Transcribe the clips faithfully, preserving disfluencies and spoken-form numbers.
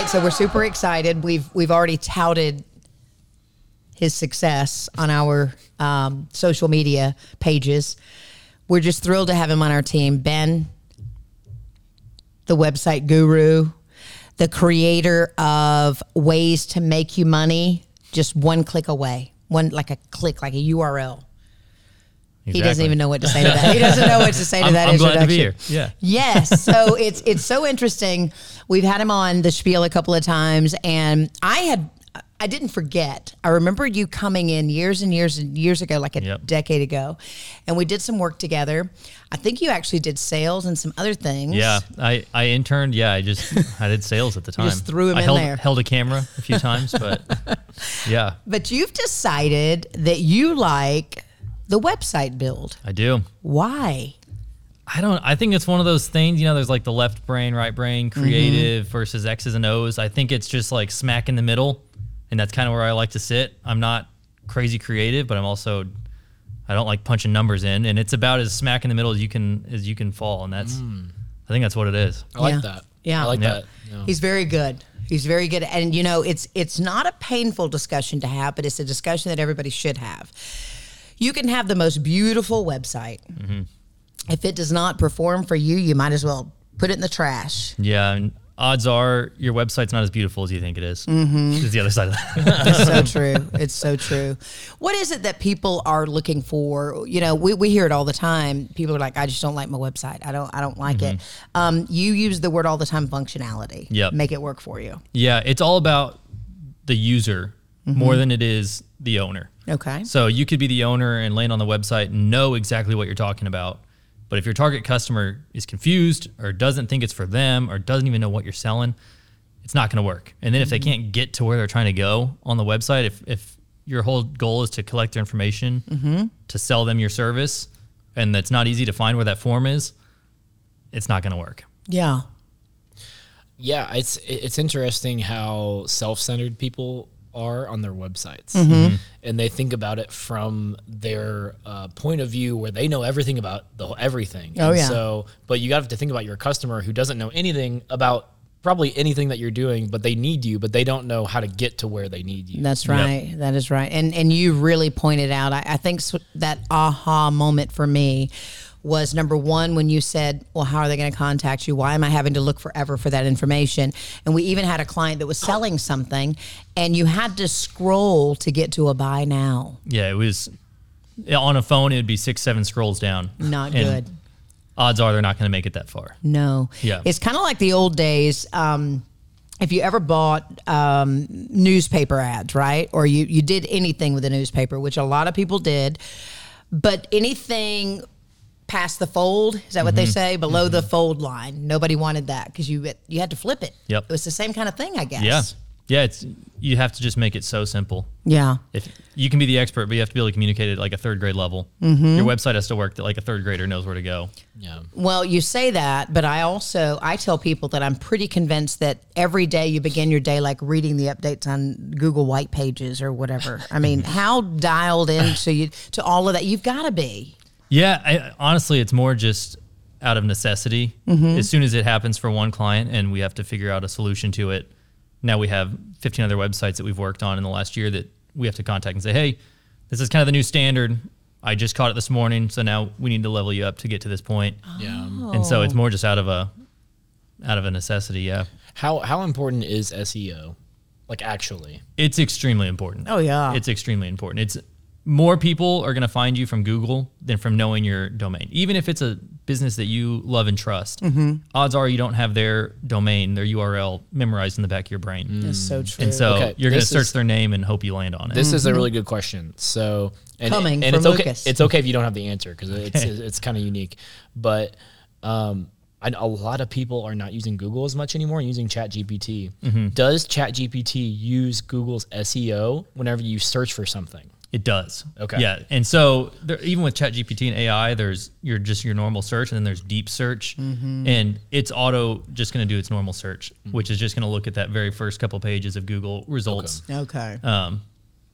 so we're super excited. We've we've already touted his success on our um, social media pages. We're just thrilled to have him on our team. Ben, the website guru, the creator of Ways to Make You Money, just one click away, one like a click, like a U R L. Exactly. He doesn't even know what to say to that. He doesn't know what to say to I'm, that I'm introduction. glad to be here. Yeah. Yes. So it's it's so interesting. We've had him on the spiel a couple of times, and I had I didn't forget. I remember you coming in years and years and years ago, like a yep. decade ago, and we did some work together. I think you actually did sales and some other things. Yeah, I, I interned. Yeah, I just I did sales at the time. You just threw him I in held, there. held a camera a few times, but yeah. But you've decided that you like the website build. I do. Why? I don't, I think it's one of those things, you know, there's like the left brain, right brain, creative mm-hmm. versus X's and O's. I think it's just like smack in the middle, and that's kind of where I like to sit. I'm not crazy creative, but I'm also, I don't like punching numbers in, and it's about as smack in the middle as you can, as you can fall. And that's, mm. I think that's what it is. I like yeah. that. Yeah. I like yeah. that. Yeah. He's very good. He's very good. And you know, it's, it's not a painful discussion to have, but it's a discussion that everybody should have. You can have the most beautiful website. Mm-hmm. If it does not perform for you, you might as well put it in the trash. Yeah, and odds are your website's not as beautiful as you think it is. Mm-hmm. It's the other side of that. It's so true. It's so true. What is it that people are looking for? You know, we, we hear it all the time. People are like, I just don't like my website. I don't I don't like mm-hmm. it. Um, you use the word all the time, functionality. Yep. Make it work for you. Yeah, it's all about the user mm-hmm. more than it is the owner. Okay. So you could be the owner and land on the website and know exactly what you're talking about. But if your target customer is confused or doesn't think it's for them or doesn't even know what you're selling, it's not going to work. And then if they can't get to where they're trying to go on the website, if, if your whole goal is to collect their information mm-hmm. to sell them your service, and that's not easy to find where that form is, it's not going to work. Yeah. Yeah, it's it's interesting how self-centered people are on their websites, mm-hmm. and they think about it from their uh, point of view where they know everything about the everything. Oh, and yeah. So, but you have to think about your customer who doesn't know anything about probably anything that you're doing, but they need you, but they don't know how to get to where they need you. That's right. Yep. That is right. And and you really pointed out, I, I think that aha moment for me was number one, when you said, well, how are they going to contact you? Why am I having to look forever for that information? And we even had a client that was selling something, and you had to scroll to get to a buy now. Yeah, it was on a phone, it would be six, seven scrolls down. Not and good. Odds are they're not going to make it that far. No. Yeah. It's kind of like the old days. Um, if you ever bought um, newspaper ads, right? Or you, you did anything with a newspaper, which a lot of people did, but anything past the fold, is that what mm-hmm. they say? Below mm-hmm. the fold line. Nobody wanted that because you you had to flip it. Yep. It was the same kind of thing, I guess. Yeah. Yeah, it's you have to just make it so simple. Yeah. If you can be the expert, but you have to be able to communicate at like a third grade level. Mm-hmm. Your website has to work that like a third grader knows where to go. Yeah. Well, you say that, but I also, I tell people that I'm pretty convinced that every day you begin your day like reading the updates on Google White Pages or whatever. I mean, how dialed into you to all of that? You've got to be. Yeah, I, honestly, it's more just out of necessity. Mm-hmm. As soon as it happens for one client and we have to figure out a solution to it, now we have fifteen other websites that we've worked on in the last year that we have to contact and say, hey, this is kind of the new standard. I just caught it this morning, so now we need to level you up to get to this point. Yeah. And so it's more just out of a out of a necessity, yeah. How how important is S E O? Like actually? It's extremely important. Oh, yeah. It's extremely important. It's more people are going to find you from Google than from knowing your domain. Even if it's a business that you love and trust, mm-hmm. odds are you don't have their domain, their U R L memorized in the back of your brain. Mm. That's so true. And so okay, you're going to search is, their name and hope you land on it. This mm-hmm. is a really good question. So, and, Coming and from it's okay. Lucas. It's okay if you don't have the answer because it's it's, it's kind of unique. But um, I, a lot of people are not using Google as much anymore, using ChatGPT. Mm-hmm. Does ChatGPT use Google's S E O whenever you search for something? It does. Okay. Yeah. And so there, even with ChatGPT and A I, there's your just your normal search, and then there's deep search, mm-hmm. and it's auto just going to do its normal search, mm-hmm. which is just going to look at that very first couple pages of Google results. Okay. Um,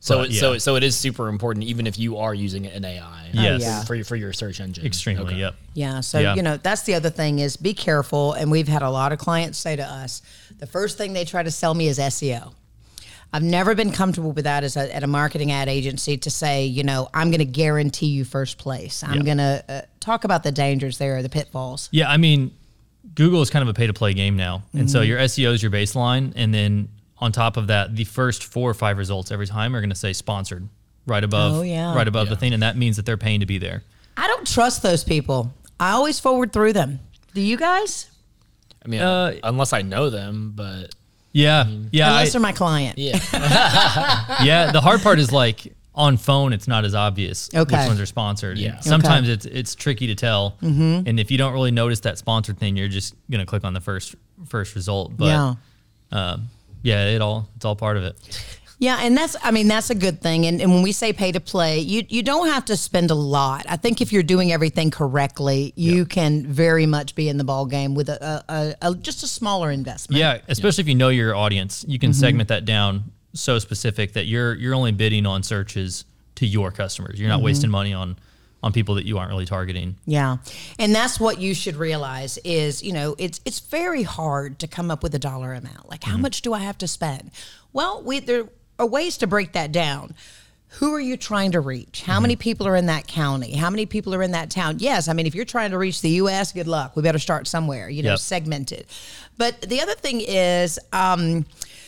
So But, it, yeah. so so it is super important, even if you are using an A I. Yes. yeah. For your, for your search engine. Extremely, Okay. yep. Yeah. So, Yeah. you know, that's the other thing is be careful. And we've had a lot of clients say to us, the first thing they try to sell me is S E O. I've never been comfortable with that as a, at a marketing ad agency to say, you know, I'm going to guarantee you first place. I'm Yeah. going to uh, talk about the dangers there, the pitfalls. Yeah, I mean, Google is kind of a pay-to-play game now. And Mm-hmm. so your S E O is your baseline. And then on top of that, the first four or five results every time are going to say sponsored right above, Oh, yeah. right above Yeah. the thing. And that means that they're paying to be there. I don't trust those people. I always forward through them. Do you guys? I mean, Uh, unless I know them, but Yeah. Yeah. Unless I- they're my client. yeah. yeah. The hard part is like on phone, it's not as obvious Okay. which ones are sponsored. Yeah. Sometimes it's it's tricky to tell. Mm-hmm. And if you don't really notice that sponsored thing, you're just going to click on the first first result. But Yeah. um, yeah, it all it's all part of it. Yeah, and that's I mean that's a good thing. And, and when we say pay to play, you you don't have to spend a lot. I think if you're doing everything correctly, you can very much be in the ball game with a, a, a, a just a smaller investment. Yeah, especially if you know your audience, you can Mm-hmm. segment that down so specific that you're you're only bidding on searches to your customers. You're not Mm-hmm. wasting money on on people that you aren't really targeting. Yeah. And that's what you should realize is, you know, it's it's very hard to come up with a dollar amount. Like how much do I have to spend? Well, we there are ways to break that down. Who are you trying to reach? How many people are in that county? How many people are in that town? Yes, I mean, if you're trying to reach the U S, good luck. We better start somewhere, you know, Yep. segmented. But the other thing is, um,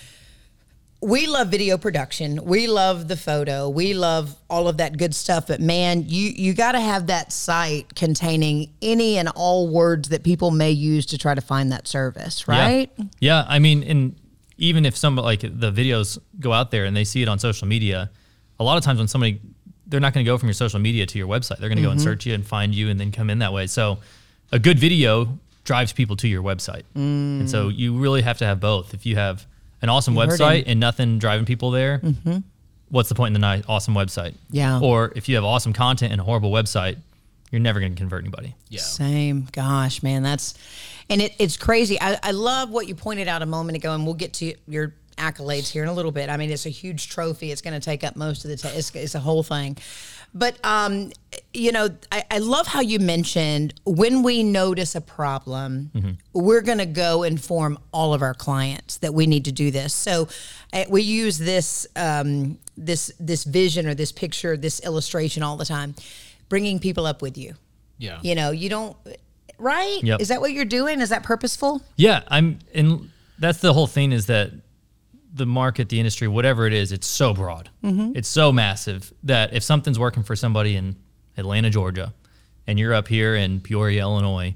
we love video production. We love the photo. We love all of that good stuff. But man, you you got to have that site containing any and all words that people may use to try to find that service, right? Yeah, yeah I mean, and even if some like the videos go out there and they see it on social media, a lot of times when somebody they're not going to go from your social media to your website. They're going to go and search you and find you and then come in that way. So a good video drives people to your website. And so you really have to have both. If you have an awesome You heard website him. and nothing driving people there, what's the point in the nice, awesome website? Yeah. Or if you have awesome content and a horrible website, you're never going to convert anybody. Yeah. Same. Gosh, man, that's and it, it's crazy. I, I love what you pointed out a moment ago, and we'll get to your accolades here in a little bit. I mean, it's a huge trophy. It's going to take up most of the time. It's, it's a whole thing. But, um, you know, I, I love how you mentioned when we notice a problem, we're going to go inform all of our clients that we need to do this. So uh, we use this um, this this vision or this picture, this illustration all the time, bringing people up with you. Yeah. You know, you don't, right? Yep. Is that what you're doing? Is that purposeful? Yeah, I'm, and that's the whole thing is that the market, the industry, whatever it is, it's so broad. It's so massive that if something's working for somebody in Atlanta, Georgia, and you're up here in Peoria, Illinois,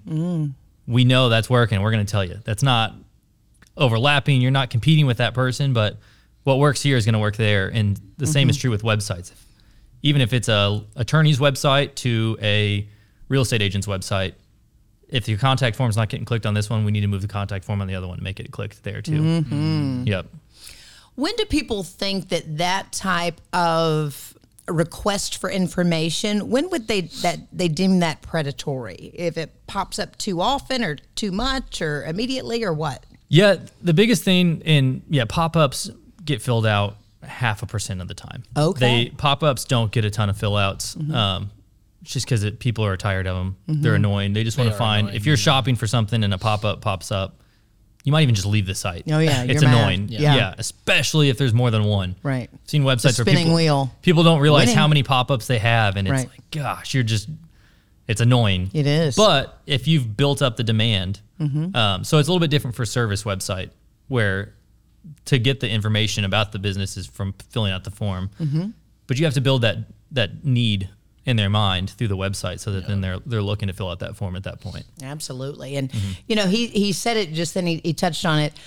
we know that's working. We're going to tell you that's not overlapping. You're not competing with that person, but what works here is going to work there. And the same is true with websites. Even if it's a attorney's website to a real estate agent's website, if your contact form's not getting clicked on this one, we need to move the contact form on the other one and make it clicked there too. Mm-hmm. Yep. When do people think that that type of request for information, when would they that they deem that predatory? If it pops up too often or too much or immediately or what? Yeah, the biggest thing in yeah pop-ups get filled out half a percent of the time. Okay. They pop-ups don't get a ton of fill outs. Um, just because people are tired of them. They're annoying. They just want They to are find annoying, if you're shopping for something and a pop-up pops up, you might even just leave the site. Oh, yeah, it's you're mad. annoying. Yeah. Yeah. especially if there's more than one. Right. I've seen websites The where spinning people, wheel. people don't realize Winning. how many pop-ups they have, and it's Right. like, gosh, you're just it's annoying. It is. But if you've built up the demand, Mm-hmm. um, so it's a little bit different for service website where to get the information about the business is from filling out the form, Mm-hmm. but you have to build that that need in their mind through the website so that then they're they're looking to fill out that form at that point. Absolutely. And, Mm-hmm. you know, he, he said it just then, he, he touched on it.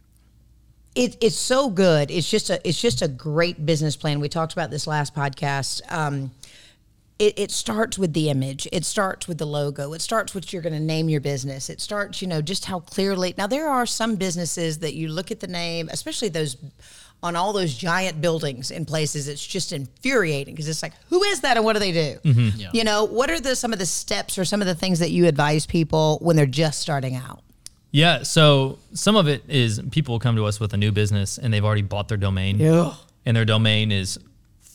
It, it's so good. It's just a it's just a great business plan. We talked about this last podcast. Um, it, it starts with the image. It starts with the logo. It starts with you're going to name your business. It starts, you know, just how clearly. Now, there are some businesses that you look at the name, especially those on all those giant buildings in places. It's just infuriating because it's like, who is that and what do they do? Yeah. You know, what are the some of the steps or some of the things that you advise people when they're just starting out? Yeah, so some of it is people will come to us with a new business and they've already bought their domain. Yeah. And their domain is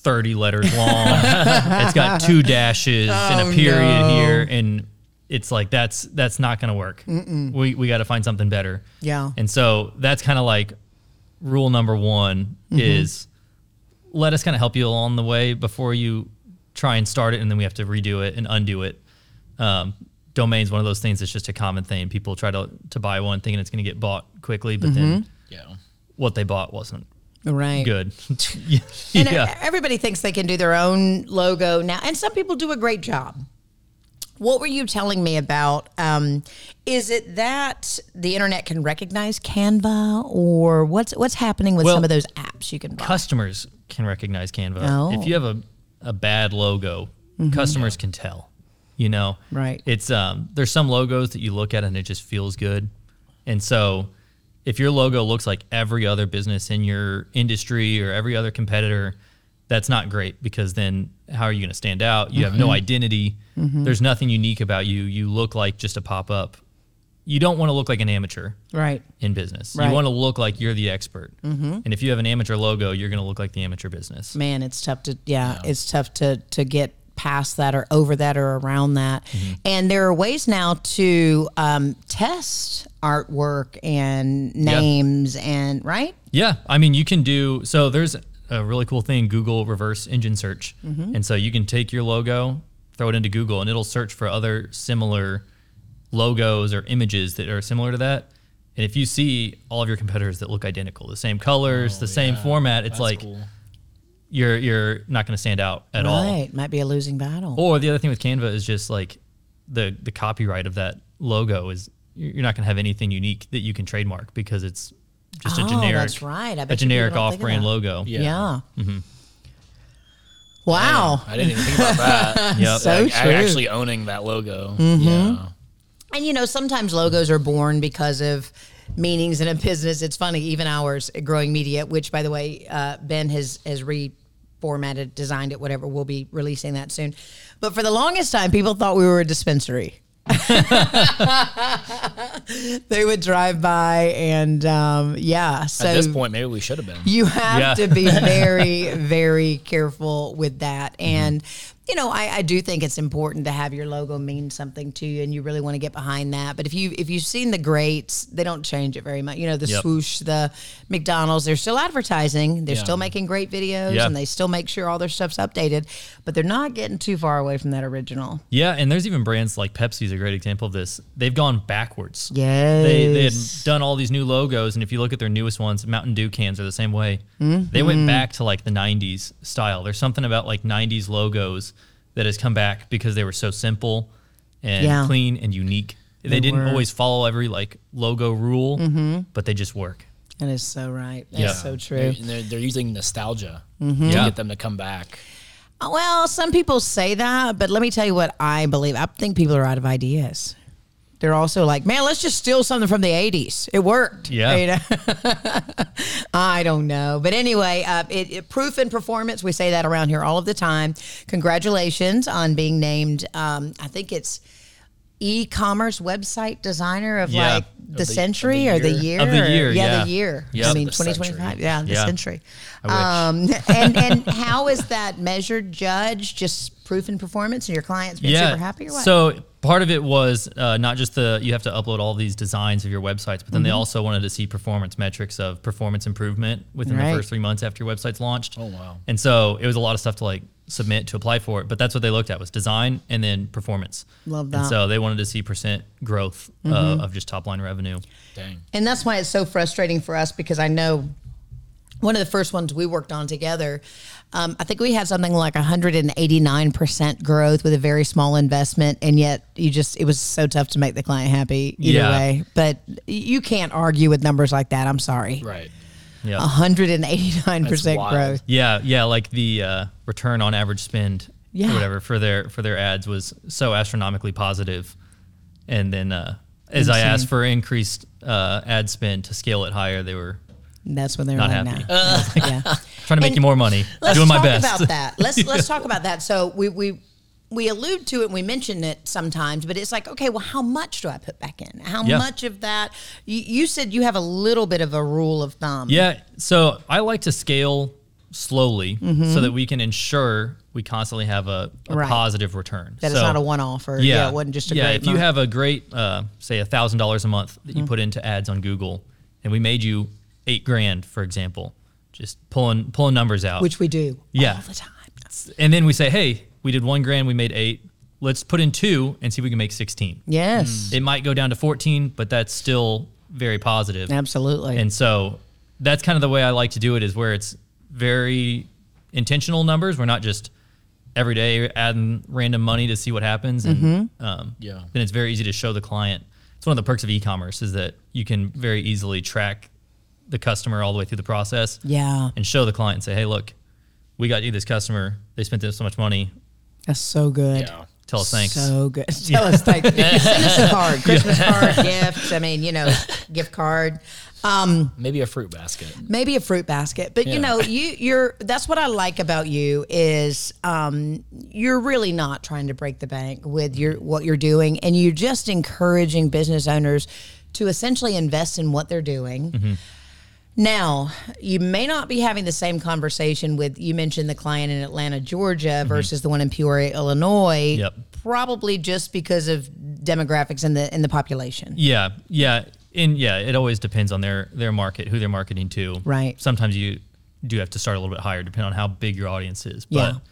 thirty letters long. It's got two dashes oh, and a period no. here, and it's like that's that's not going to work. Mm-mm. We we got to find something better. Yeah. And so that's kind of like rule number one mm-hmm. is let us kind of help you along the way before you try and start it, and then we have to redo it and undo it. Um, domain's one of those things that's just a common thing. People try to to buy one thinking it's going to get bought quickly, but mm-hmm. then yeah. what they bought wasn't right good. yeah. And yeah. everybody thinks they can do their own logo now, and some people do a great job. What were you telling me about? Um, is it that the internet can recognize Canva, or what's what's happening with well, some of those apps you can buy? Customers can recognize Canva. Oh. If you have a, a bad logo, mm-hmm. customers can tell. You know, right? It's um, there's some logos that you look at and it just feels good, and so if your logo looks like every other business in your industry or every other competitor, that's not great, because then how are you going to stand out? You have no identity. Mm-hmm. There's nothing unique about you. You look like just a pop-up. You don't want to look like an amateur right. in business. Right. You want to look like you're the expert. Mm-hmm. And if you have an amateur logo, you're going to look like the amateur business. Man, it's tough to, yeah, yeah. it's tough to, to get past that or over that or around that. Mm-hmm. And there are ways now to um, test artwork and names yeah. and, right? Yeah. I mean, you can do, so there's a really cool thing, Google reverse engine search. Mm-hmm. And so you can take your logo, throw it into Google, and it'll search for other similar logos or images that are similar to that. And if you see all of your competitors that look identical, the same colors, oh, the same yeah. format, it's That's like cool. you're you're not going to stand out at right. all. Right, might be a losing battle. Or the other thing with Canva is just like the the copyright of that logo is you're not going to have anything unique that you can trademark, because it's just oh, a generic, that's right. I bet a generic off off-brand logo. Yeah. yeah. Mm-hmm. Wow. Damn, I didn't even think about that. Yep. So like, true. Actually owning that logo. Mm-hmm. Yeah. And you know, sometimes logos are born because of meanings in a business. It's funny, even ours at Growing Media, which, by the way, uh, Ben has has reformatted, designed it, whatever. We'll be releasing that soon. But for the longest time, people thought we were a dispensary. They would drive by and um, yeah. So at this point, maybe we should have been. You have yeah. to be very, very careful with that. And you know, I, I do think it's important to have your logo mean something to you, and you really want to get behind that. But if you if you've seen the greats, they don't change it very much. You know, the yep. swoosh, the McDonald's, they're still advertising. They're yeah. still making great videos, yeah. and they still make sure all their stuff's updated. But they're not getting too far away from that original. Yeah, and there's even brands like Pepsi's a great example of this. They've gone backwards. Yes. They they had done all these new logos, and if you look at their newest ones, Mountain Dew cans are the same way. Mm-hmm. They went back to like the nineties style. There's something about like nineties logos that has come back because they were so simple and Yeah. clean and unique. They, They didn't were. always follow every like logo rule, Mm-hmm. but they just work. That is so right. That's Yeah. so true. They're, they're, they're using nostalgia Mm-hmm. to Yeah. get them to come back. Well, some people say that, but let me tell you what I believe. I think people are out of ideas. They're also like, man, let's just steal something from the eighties. It worked. Yeah. You know? I don't know. But anyway, uh, it, it, proof and performance, we say that around here all of the time. Congratulations on being named, um, I think it's e-commerce website designer of Yeah. like the, Of the- century of or the the year. year. Of the or- year, Yeah, yeah. the year. Yep. I mean, The twenty century. twenty-five. Yeah, the Yeah. century. I Um, and, and how is that measured, judged? Just proof and performance, and your clients been super happy or what? So part of it was uh, not just the, you have to upload all these designs of your websites, but then Mm-hmm. they also wanted to see performance metrics of performance improvement within Right. the first three months after your website's launched. Oh, wow. And so it was a lot of stuff to like submit to apply for it, but that's what they looked at was design and then performance. Love And that. so they wanted to see percent growth Mm-hmm. uh, of just top line revenue. Dang. And that's why it's so frustrating for us, because I know one of the first ones we worked on together, um, I think we had something like one hundred eighty-nine percent growth with a very small investment. And yet you just, it was so tough to make the client happy either Yeah. way. But you can't argue with numbers like that. I'm sorry. Right. Yeah. one hundred eighty-nine percent That's wild. growth. Yeah, yeah, like the uh, return on average spend Yeah. or whatever for their for their ads was so astronomically positive. And then uh, as I Insane. asked for increased uh, ad spend to scale it higher, they were That's when they're Not like, happy. nah. yeah. trying to make And you more money, Let's doing talk my best. about that. Let's let's talk about that. So we we we allude to it and we mention it sometimes, but it's like, okay, well, how much do I put back in? How Yeah. much of that? You, you said you have a little bit of a rule of thumb. Yeah, so I like to scale slowly so that we can ensure we constantly have a, a Right. positive return. That so, it's not a one-off or yeah, it wasn't just a yeah, great if you month. have a great, uh, say, a thousand dollars a month that you put into ads on Google, and we made you eight grand, for example, just pulling pulling numbers out. which we do Yeah. all the time. And then we say, hey, we did one grand, we made eight. Let's put in two and see if we can make sixteen. Yes, It might go down to fourteen, but that's still very positive. absolutely. And so that's kind of the way I like to do it, is where it's very intentional numbers. We're not just every day adding random money to see what happens. And Mm-hmm. um, Yeah. then it's very easy to show the client. It's one of the perks of e-commerce is that you can very easily track the customer all the way through the process yeah, and show the client and say, hey, look, we got you this customer. They spent this so much money. that's so good. Yeah. Tell us thanks. So good. Tell us thank you. Send us a card, Christmas card, gift. I mean, you know, gift card. Um, Maybe a fruit basket. maybe a fruit basket, but you Yeah. know, you you're that's what I like about you is um, you're really not trying to break the bank with your what you're doing, and you're just encouraging business owners to essentially invest in what they're doing. Mm-hmm. Now, you may not be having the same conversation with, you mentioned the client in Atlanta, Georgia versus the one in Peoria, Illinois. Mm-hmm. Yep. Probably just because of demographics in the in the population. Yeah, yeah, and yeah, it always depends on their their market, who they're marketing to. Right. Sometimes you do have to start a little bit higher, depending on how big your audience is. But Yeah.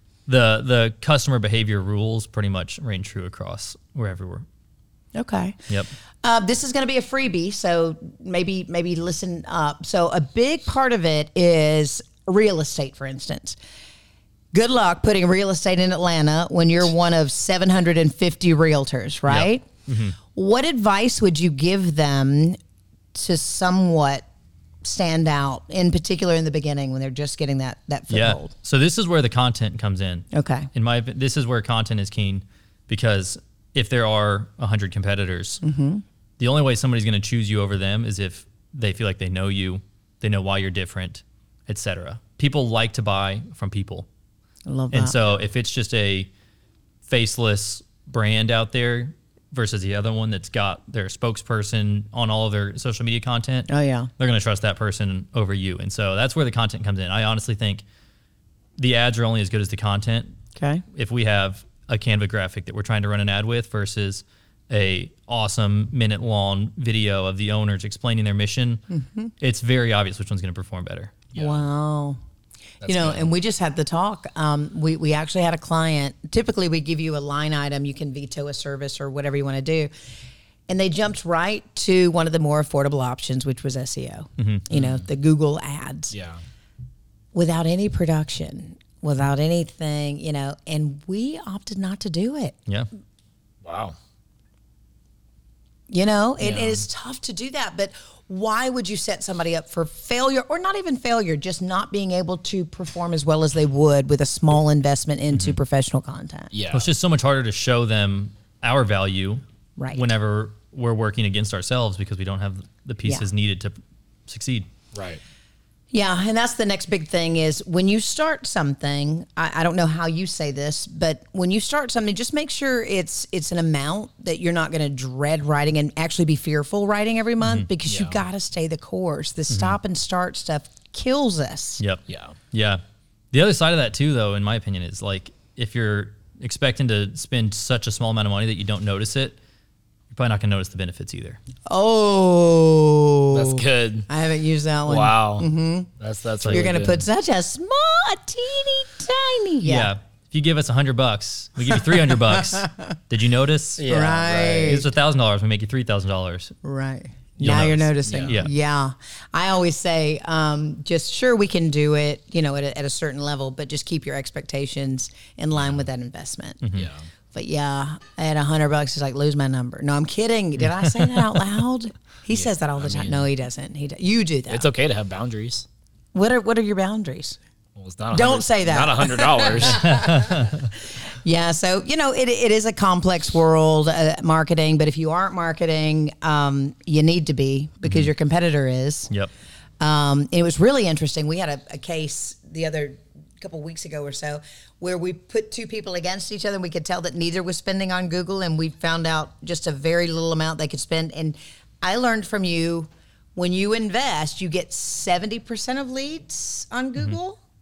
the the customer behavior rules pretty much reign true across wherever we're. Okay. Yep. Uh, this is going to be a freebie, so maybe maybe listen up. So a big part of it is real estate, for instance. Good luck putting real estate in Atlanta when you're one of seven hundred fifty realtors, right? Mm-hmm. What advice would you give them to somewhat stand out, in particular in the beginning when they're just getting that that Yeah. foothold? So this is where the content comes in. Okay. In my opi- this is where content is keen, because if there are a hundred competitors, Mm-hmm. the only way somebody's going to choose you over them is if they feel like they know you, they know why you're different, et cetera. People like to buy from people. I love that. And so if it's just a faceless brand out there versus the other one that's got their spokesperson on all of their social media content, oh yeah. they're going to trust that person over you. And so that's where the content comes in. I honestly think the ads are only as good as the content. Okay. If we have a Canva graphic that we're trying to run an ad with versus a awesome minute long video of the owners explaining their mission, Mm-hmm. it's very obvious which one's going to perform better. Yeah. Wow. That's you know, good. and we just had the talk. Um, we, we actually had a client. Typically, we give you a line item. You can veto a service or whatever you want to do. And they jumped right to one of the more affordable options, which was S E O. Mm-hmm. You know, the Google ads Yeah. without any production, without anything, you know, and we opted not to do it. Yeah. Wow. You know, it, Yeah. it is tough to do that. But why would you set somebody up for failure, or not even failure, just not being able to perform as well as they would with a small investment into professional content? Yeah. Well, it's just so much harder to show them our value Right. whenever we're working against ourselves because we don't have the pieces Yeah. needed to succeed. Right. Yeah, and that's the next big thing is when you start something, I, I don't know how you say this, but when you start something, just make sure it's it's an amount that you're not going to dread writing and actually be fearful writing every month, because you Yeah. got to stay the course. The stop and start stuff kills us. Yep. Yeah. Yeah. The other side of that too, though, in my opinion, is like if you're expecting to spend such a small amount of money that you don't notice it, you're probably not going to notice the benefits either. Oh, That's good. I haven't used that one. Wow. Mm-hmm. That's that's. You're really going to good. put such a small, a teeny tiny. Yeah. If you give us a hundred bucks, we give you three hundred bucks. Did you notice? Yeah. Right. It's a thousand dollars. We make you three thousand dollars. Right. You'll now you're notice. noticing. Yeah. Yeah. I always say, um, just sure we can do it, you know, at a, at a certain level, but just keep your expectations in line with that investment. Yeah. But yeah, at a hundred bucks, it's like lose my number. No, I'm kidding. Did I say that out loud? He says that all the time. No, he doesn't. He do- you do that. It's okay to have boundaries. What are what are your boundaries? Well, it's not. a Don't hundred- say that. Not a hundred dollars. Yeah, so you know it it is a complex world, uh, marketing. But if you aren't marketing, um, you need to be, because your competitor is. Yep. Um, it was really interesting. We had a, a case the other couple weeks ago or so where we put two people against each other, and we could tell that neither was spending on Google, and we found out just a very little amount they could spend. And I learned from you, when you invest, you get seventy percent of leads on Google.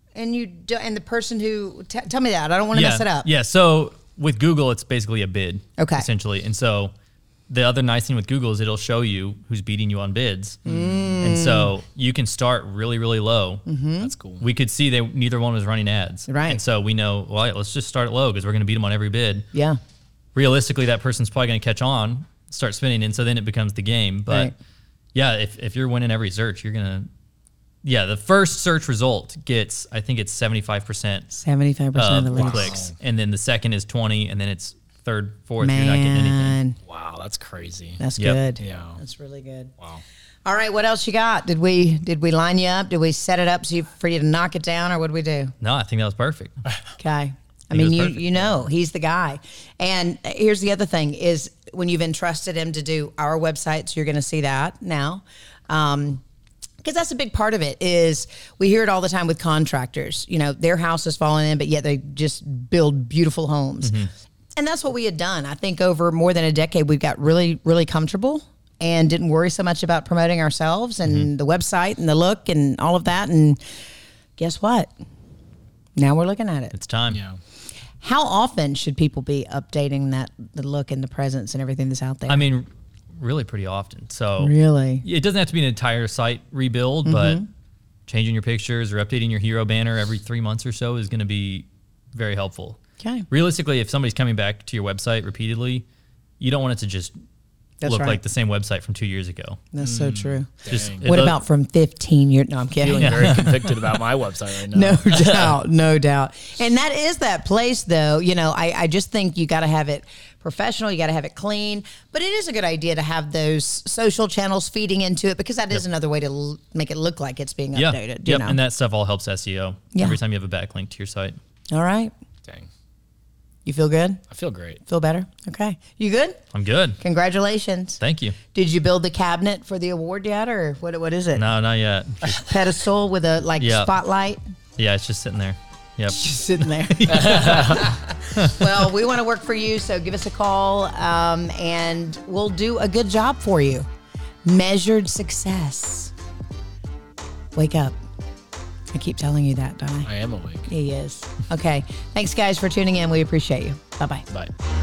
And you do, and the person who t- tell me that I don't want to yeah. mess it up. Yeah. So with Google, it's basically a bid. Okay. Essentially, and so the other nice thing with Google is it'll show you who's beating you on bids, mm. and so you can start really, really low. Mm-hmm. That's cool. We could see that neither one was running ads, right? And so we know, well, let's just start it low because we're going to beat them on every bid. Yeah. Realistically, that person's probably going to catch on, start spinning, and so then it becomes the game. But Right. yeah, if if you're winning every search, you're gonna. Yeah, the first search result gets, I think it's seventy-five percent seventy-five percent of of the the leads. clicks. And then the second is twenty, and then it's third, fourth, you're not getting anything. Man, Wow, that's crazy. that's Yep. good. Yeah. That's really good. Wow. All right, what else you got? Did we did we line you up? Did we set it up so you, for you to knock it down, or what did we do? No, I think that was perfect. Okay. I He mean, was you perfect. you know, he's the guy. And here's the other thing is when you've entrusted him to do our websites, you're going to see that now. Um, because that's a big part of it is we hear it all the time with contractors. You know, their house is falling in, but yet they just build beautiful homes. Mm-hmm. And that's what we had done. I think over more than a decade, we've got really, really comfortable and didn't worry so much about promoting ourselves and Mm-hmm. the website and the look and all of that. And guess what? Now we're looking at it. It's time. Yeah. How often should people be updating that, the look and the presence and everything that's out there? I mean, really pretty often. So really? it doesn't have to be an entire site rebuild, Mm-hmm. but changing your pictures or updating your hero banner every three months or so is going to be very helpful. Okay. Realistically, if somebody's coming back to your website repeatedly, you don't want it to just That's look right. like the same website from two years ago. That's so true. Just Dang. it What does- about from fifteen years? No, I'm kidding. Feeling very convicted about my website right now. No doubt, no doubt. And that is that place, though. You know, I, I just think you got to have it professional. You got to have it clean. But it is a good idea to have those social channels feeding into it because that is another way to l- make it look like it's being yeah, updated. You yep, know? and that stuff all helps S E O. Yeah. Every time you have a backlink to your site. All right. Dang. You feel good? I feel great. Feel better? Okay. You good? I'm good. Congratulations. Thank you. Did you build the cabinet for the award yet, or what? What is it? No, not yet. Just, Pedestal with a like Yeah. spotlight. yeah, it's just sitting there. Yep. Just sitting there. Well, we want to work for you, so give us a call, um, and we'll do a good job for you. Measured success. Wake up. I keep telling you that, don't I? I am awake. He is. Okay. Thanks, guys, for tuning in. We appreciate you. Bye-bye. Bye.